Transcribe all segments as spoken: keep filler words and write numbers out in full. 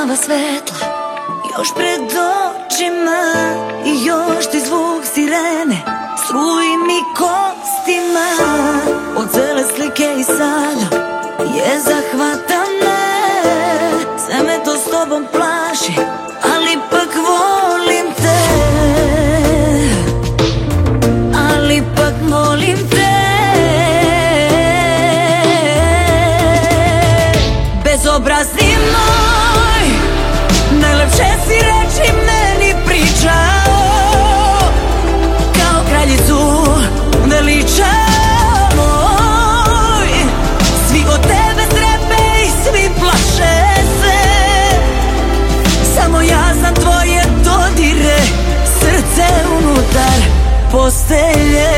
plava svetla još pred očima i još ti zvuk sirene struji mi kostima. Od cele slike i sada je zahvata me, sve me to s tobom plaši, ali ipak volim te, ali ipak volim te. Bezobrazni moj, najlepše si reči meni pričao, kao kraljicu veličao moj. Svi od tebe strepe i svi plaše se, samo ja znam tvoje dodire, srce unutar postelje.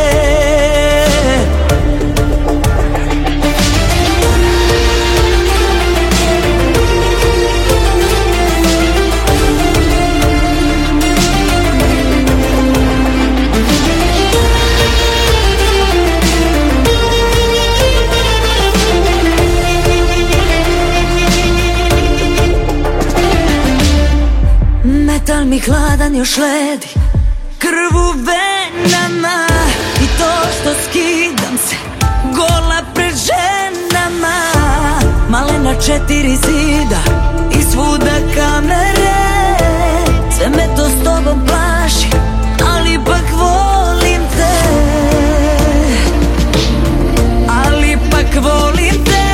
Metal mi hladan još ledi, krv u venama, i to što skidam se gola pred ženama. Malena četiri zida i svuda kamere, sve me to s tobom plaši, ali ipak volim te, ali ipak volim te.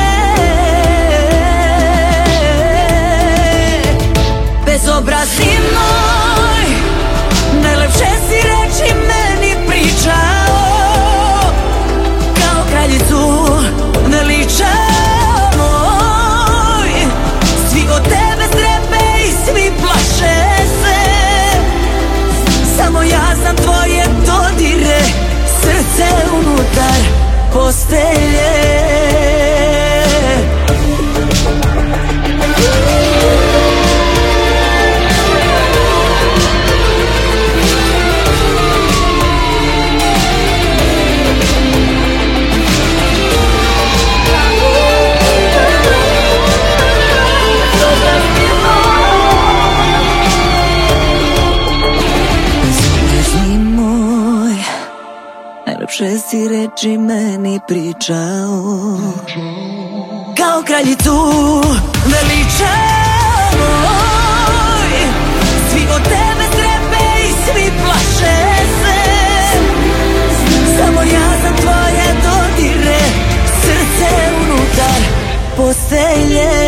Bezobrazni moj, najlepše si reči meni pričao, kao kraljicu veličao moj. Svi od tebe strepe i svi plaše se, samo ja znam tvoje dodire, srce unutar postelje. Najlepše si reči meni pričao, kao kraljicu veličao moj. Svi od tebe strepe i svi plaše se, samo ja znam tvoje dodire, srce unutar postelje.